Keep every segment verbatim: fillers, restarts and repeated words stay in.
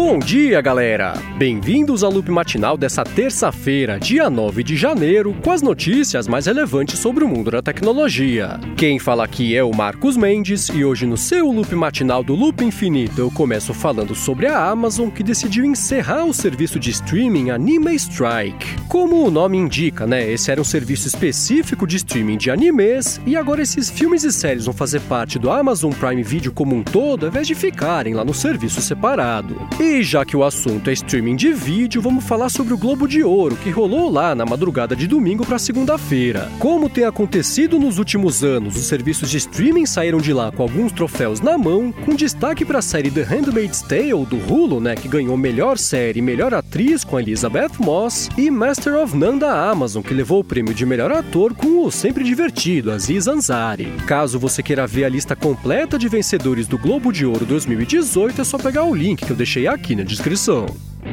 Bom dia, galera! Bem-vindos ao Loop Matinal dessa terça-feira, dia nove de janeiro, com as notícias mais relevantes sobre o mundo da tecnologia. Quem fala aqui é o Marcos Mendes e hoje no seu Loop Matinal do Loop Infinito eu começo falando sobre a Amazon, que decidiu encerrar o serviço de streaming Anime Strike. Como o nome indica, né, esse era um serviço específico de streaming de animes e agora esses filmes e séries vão fazer parte do Amazon Prime Video como um todo, ao invés de ficarem lá no serviço separado. E já que o assunto é streaming de vídeo, vamos falar sobre o Globo de Ouro, que rolou lá na madrugada de domingo para segunda-feira. Como tem acontecido nos últimos anos, os serviços de streaming saíram de lá com alguns troféus na mão, com destaque para a série The Handmaid's Tale do Hulu, né, que ganhou melhor série e melhor atriz com a Elizabeth Moss, e Master of None da Amazon, que levou o prêmio de melhor ator com o sempre divertido Aziz Ansari. Caso você queira ver a lista completa de vencedores do Globo de Ouro dois mil e dezoito, é só pegar o link que eu deixei aqui na descrição.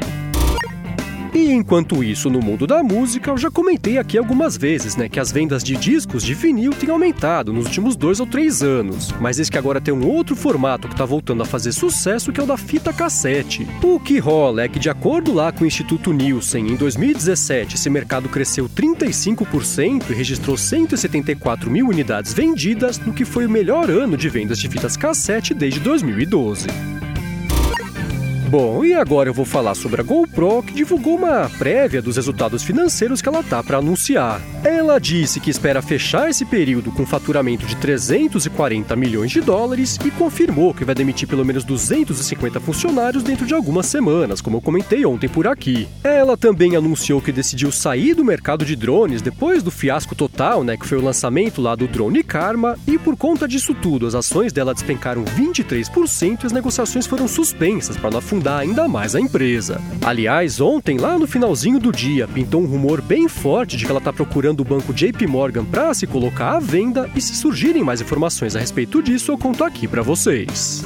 E enquanto isso, no mundo da música, eu já comentei aqui algumas vezes, né, que as vendas de discos de vinil têm aumentado nos últimos dois ou três anos. Mas esse que agora tem um outro formato que tá voltando a fazer sucesso, que é o da fita cassete. O que rola é que, de acordo lá com o Instituto Nielsen, em dois mil e dezessete esse mercado cresceu trinta e cinco por cento e registrou cento e setenta e quatro mil unidades vendidas, no que foi o melhor ano de vendas de fitas cassete desde dois mil e doze. Bom, e agora eu vou falar sobre a GoPro, que divulgou uma prévia dos resultados financeiros que ela tá para anunciar. Ela disse que espera fechar esse período com faturamento de trezentos e quarenta milhões de dólares e confirmou que vai demitir pelo menos duzentos e cinquenta funcionários dentro de algumas semanas, como eu comentei ontem por aqui. Ela também anunciou que decidiu sair do mercado de drones depois do fiasco total, né, que foi o lançamento lá do drone Karma, e por conta disso tudo, as ações dela despencaram vinte e três por cento e as negociações foram suspensas para não afundar ainda mais a empresa. Aliás, ontem, lá no finalzinho do dia, pintou um rumor bem forte de que ela está procurando o banco J P Morgan para se colocar à venda, e se surgirem mais informações a respeito disso, eu conto aqui para vocês.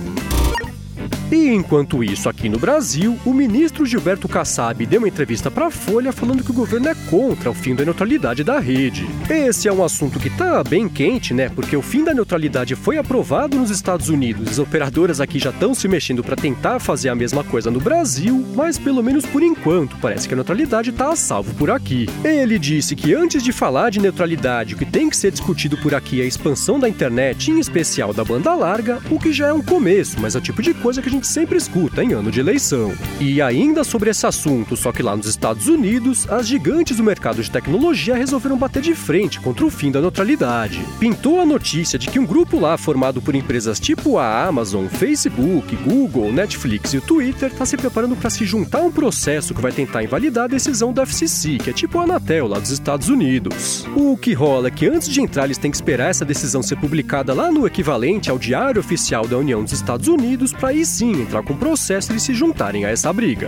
E enquanto isso, aqui no Brasil, o ministro Gilberto Kassab deu uma entrevista para a Folha falando que o governo é contra o fim da neutralidade da rede. Esse é um assunto que tá bem quente, né? Porque o fim da neutralidade foi aprovado nos Estados Unidos. As operadoras aqui já estão se mexendo para tentar fazer a mesma coisa no Brasil, mas pelo menos por enquanto parece que a neutralidade tá a salvo por aqui. Ele disse que antes de falar de neutralidade, o que tem que ser discutido por aqui é a expansão da internet, em especial da banda larga, o que já é um começo, mas é o tipo de coisa que a gente sempre escuta em ano de eleição. E ainda sobre esse assunto, só que lá nos Estados Unidos, as gigantes do mercado de tecnologia resolveram bater de frente contra o fim da neutralidade. Pintou a notícia de que um grupo lá formado por empresas tipo a Amazon, Facebook, Google, Netflix e o Twitter está se preparando para se juntar a um processo que vai tentar invalidar a decisão da F C C, que é tipo a Anatel lá dos Estados Unidos. O que rola é que antes de entrar eles têm que esperar essa decisão ser publicada lá no equivalente ao Diário Oficial da União dos Estados Unidos para aí sim entrar com o processo e se juntarem a essa briga.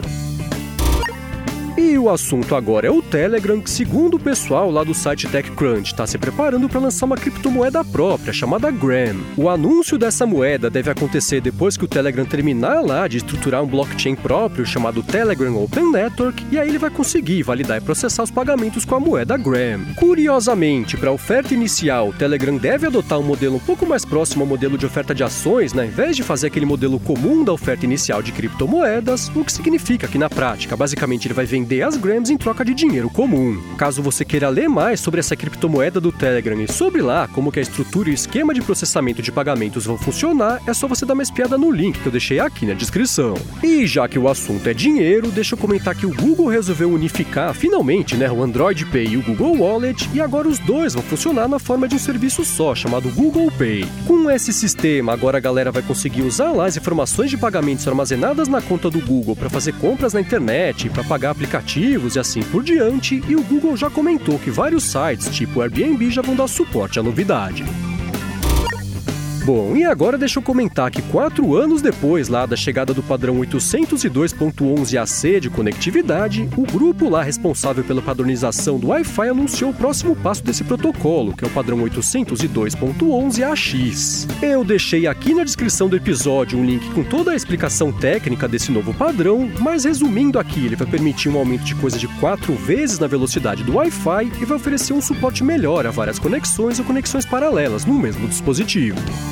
E o assunto agora é o Telegram, que, segundo o pessoal lá do site TechCrunch, está se preparando para lançar uma criptomoeda própria, chamada Gram. O anúncio dessa moeda deve acontecer depois que o Telegram terminar lá de estruturar um blockchain próprio chamado Telegram Open Network, e aí ele vai conseguir validar e processar os pagamentos com a moeda Gram. Curiosamente, para a oferta inicial, o Telegram deve adotar um modelo um pouco mais próximo ao modelo de oferta de ações, né, ao invés de fazer aquele modelo comum da oferta inicial de criptomoedas, o que significa que, na prática, basicamente ele vai vender as grams em troca de dinheiro comum. Caso você queira ler mais sobre essa criptomoeda do Telegram e sobre lá como que a estrutura e o esquema de processamento de pagamentos vão funcionar, é só você dar uma espiada no link que eu deixei aqui na descrição. E já que o assunto é dinheiro, deixa eu comentar que o Google resolveu unificar finalmente, né, o Android Pay e o Google Wallet, e agora os dois vão funcionar na forma de um serviço só, chamado Google Pay. Com esse sistema, agora a galera vai conseguir usar lá as informações de pagamentos armazenadas na conta do Google para fazer compras na internet, para pagar aplicativos e assim por diante, e o Google já comentou que vários sites, tipo Airbnb, já vão dar suporte à novidade. Bom, e agora deixa eu comentar que quatro anos depois lá da chegada do padrão oitocentos e dois ponto onze A C de conectividade, o grupo lá responsável pela padronização do Wi-Fi anunciou o próximo passo desse protocolo, que é o padrão oitocentos e dois ponto onze A X. Eu deixei aqui na descrição do episódio um link com toda a explicação técnica desse novo padrão, mas resumindo aqui, ele vai permitir um aumento de coisa de quatro vezes na velocidade do Wi-Fi e vai oferecer um suporte melhor a várias conexões ou conexões paralelas no mesmo dispositivo.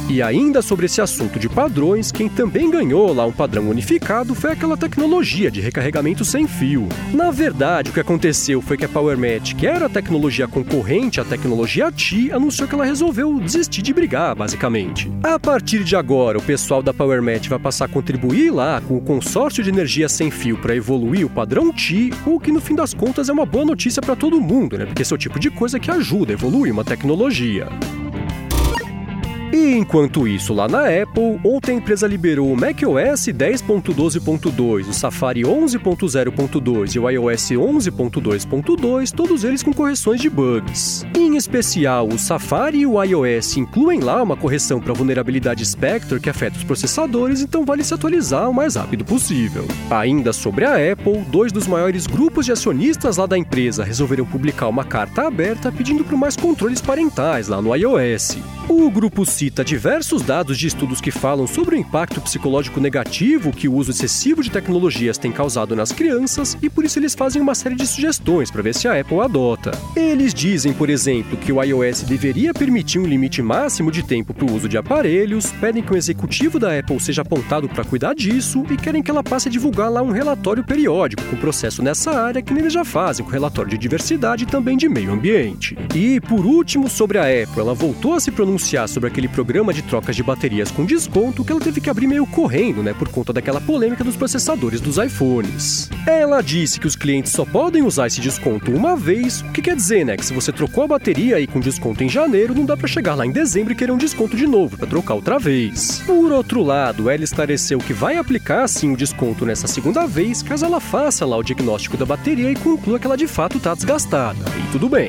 E ainda sobre esse assunto de padrões, quem também ganhou lá um padrão unificado foi aquela tecnologia de recarregamento sem fio. Na verdade, o que aconteceu foi que a PowerMatch, que era a tecnologia concorrente à tecnologia Qi, anunciou que ela resolveu desistir de brigar, basicamente. A partir de agora, o pessoal da PowerMatch vai passar a contribuir lá com o consórcio de energia sem fio para evoluir o padrão Qi, o que no fim das contas é uma boa notícia para todo mundo, né? Porque esse é o tipo de coisa que ajuda a evoluir uma tecnologia. E enquanto isso, lá na Apple, ontem a empresa liberou o macOS dez ponto doze ponto dois, o Safari onze ponto zero ponto dois e o iOS onze ponto dois ponto dois, todos eles com correções de bugs. Em especial, o Safari e o iOS incluem lá uma correção para a vulnerabilidade Spectre que afeta os processadores, então vale se atualizar o mais rápido possível. Ainda sobre a Apple, dois dos maiores grupos de acionistas lá da empresa resolveram publicar uma carta aberta pedindo por mais controles parentais lá no iOS. O grupo cita diversos dados de estudos que falam sobre o impacto psicológico negativo que o uso excessivo de tecnologias tem causado nas crianças e por isso eles fazem uma série de sugestões para ver se a Apple adota. Eles dizem, por exemplo, que o iOS deveria permitir um limite máximo de tempo para o uso de aparelhos, pedem que o executivo da Apple seja apontado para cuidar disso e querem que ela passe a divulgar lá um relatório periódico com processo nessa área que nem eles já fazem com relatório de diversidade e também de meio ambiente. E, por último, sobre a Apple, ela voltou a se pronunciar sobre aquele programa de trocas de baterias com desconto que ela teve que abrir meio correndo, né, por conta daquela polêmica dos processadores dos iPhones. Ela disse que os clientes só podem usar esse desconto uma vez, o que quer dizer, né, que se você trocou a bateria aí com desconto em janeiro, não dá pra chegar lá em dezembro e querer um desconto de novo pra trocar outra vez. Por outro lado, ela esclareceu que vai aplicar sim o desconto nessa segunda vez, caso ela faça lá o diagnóstico da bateria e conclua que ela de fato tá desgastada. E tudo bem.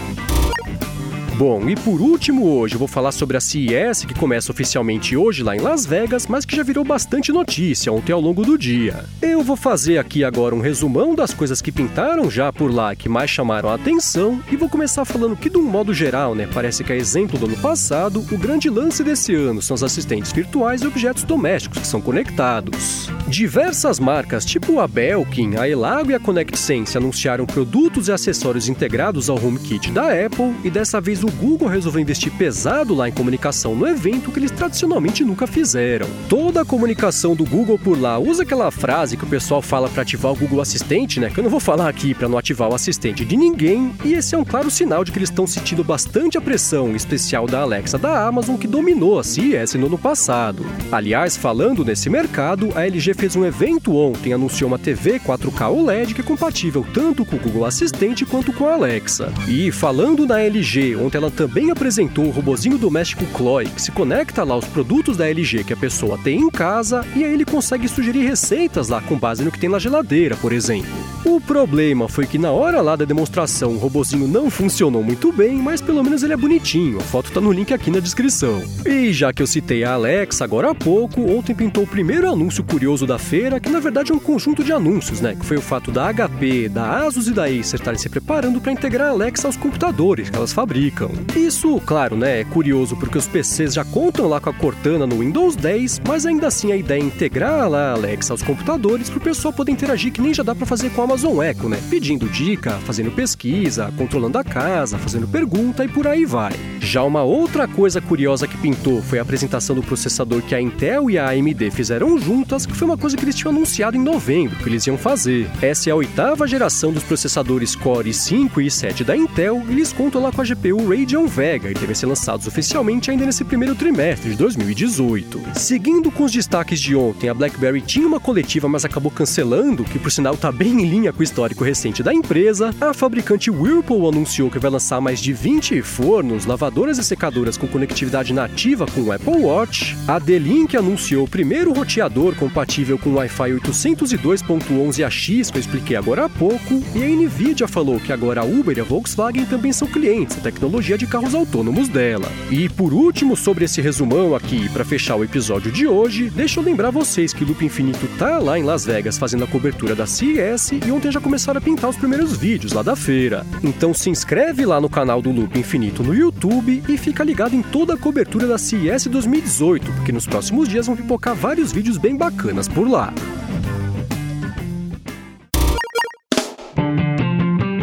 Bom, e por último hoje eu vou falar sobre a C E S, que começa oficialmente hoje lá em Las Vegas, mas que já virou bastante notícia ontem ao longo do dia. Eu vou fazer aqui agora um resumão das coisas que pintaram já por lá que mais chamaram a atenção e vou começar falando que de um modo geral, né, parece que a exemplo do ano passado, o grande lance desse ano são os assistentes virtuais e objetos domésticos que são conectados. Diversas marcas, tipo a Belkin, a Elago e a ConnectSense anunciaram produtos e acessórios integrados ao HomeKit da Apple e dessa vez o O Google resolveu investir pesado lá em comunicação no evento que eles tradicionalmente nunca fizeram. Toda a comunicação do Google por lá usa aquela frase que o pessoal fala para ativar o Google Assistente, né? Que eu não vou falar aqui para não ativar o assistente de ninguém, e esse é um claro sinal de que eles estão sentindo bastante a pressão, em especial da Alexa da Amazon, que dominou a C E S no ano passado. Aliás, falando nesse mercado, a L G fez um evento ontem e anunciou uma T V quatro K O L E D que é compatível tanto com o Google Assistente quanto com a Alexa. E falando na L G, ontem ela também apresentou o robozinho doméstico Chloe, que se conecta lá aos produtos da L G que a pessoa tem em casa e aí ele consegue sugerir receitas lá com base no que tem na geladeira, por exemplo. O problema foi que na hora lá da demonstração o robozinho não funcionou muito bem, mas pelo menos ele é bonitinho, a foto tá no link aqui na descrição. E já que eu citei a Alexa agora há pouco, ontem pintou o primeiro anúncio curioso da feira, que na verdade é um conjunto de anúncios, né, que foi o fato da H P, da Asus e da Acer estarem se preparando para integrar a Alexa aos computadores que elas fabricam. Isso, claro, né, é curioso porque os P Cs já contam lá com a Cortana no Windows dez, mas ainda assim a ideia é integrar lá a Alexa aos computadores para o pessoal poder interagir que nem já dá para fazer com a Amazon Echo, né, pedindo dica, fazendo pesquisa, controlando a casa, fazendo pergunta e por aí vai. Já uma outra coisa curiosa que pintou foi a apresentação do processador que a Intel e a A M D fizeram juntas, que foi uma coisa que eles tinham anunciado em novembro que eles iam fazer. Essa é a oitava geração dos processadores Core i cinco e i sete da Intel e eles contam lá com a G P U Radeon Vega e devem ser lançados oficialmente ainda nesse primeiro trimestre de dois mil e dezoito. Seguindo com os destaques de ontem, a BlackBerry tinha uma coletiva, mas acabou cancelando, que por sinal tá bem em linha com o histórico recente da empresa. A fabricante Whirlpool anunciou que vai lançar mais de vinte fornos, lavadoras e secadoras com conectividade nativa com o Apple Watch. A D-Link anunciou o primeiro roteador compatível com o Wi-Fi oitocentos e dois ponto onze A X, que eu expliquei agora há pouco, e a Nvidia falou que agora a Uber e a Volkswagen também são clientes da tecnologia de carros autônomos dela. E por último, sobre esse resumão aqui, para fechar o episódio de hoje, deixa eu lembrar vocês que o Loop Infinito tá lá em Las Vegas fazendo a cobertura da C E S e ontem já começaram a pintar os primeiros vídeos lá da feira. Então se inscreve lá no canal do Loop Infinito no YouTube e fica ligado em toda a cobertura da C E S dois mil e dezoito, porque nos próximos dias vão pipocar vários vídeos bem bacanas por lá. É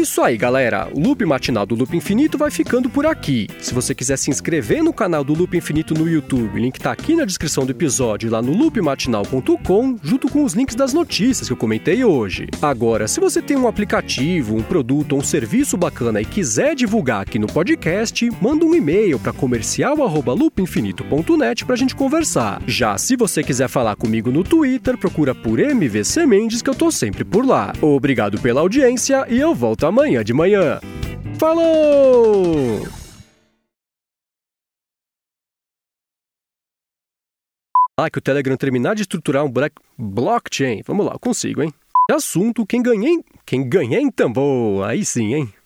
isso aí, galera. O Loop Matinal do Loop Infinito vai ficando por aqui. Se você quiser se inscrever no canal do Loop Infinito no YouTube, o link tá aqui na descrição do episódio, lá no loop matinal ponto com, junto com os links das notícias que eu comentei hoje. Agora, se você tem um aplicativo, um produto ou um serviço bacana e quiser divulgar aqui no podcast, manda um e-mail para comercial arroba loop infinito ponto net pra gente conversar. Já se você quiser falar comigo no Twitter, procura por M V C Mendes, que eu tô sempre por lá. Obrigado pela audiência e eu volto amanhã de manhã. Falou! Ah, que o Telegram terminar de estruturar um black... blockchain. Vamos lá, eu consigo, hein? Assunto, quem ganhei... Quem ganhei em tambor. Aí sim, hein?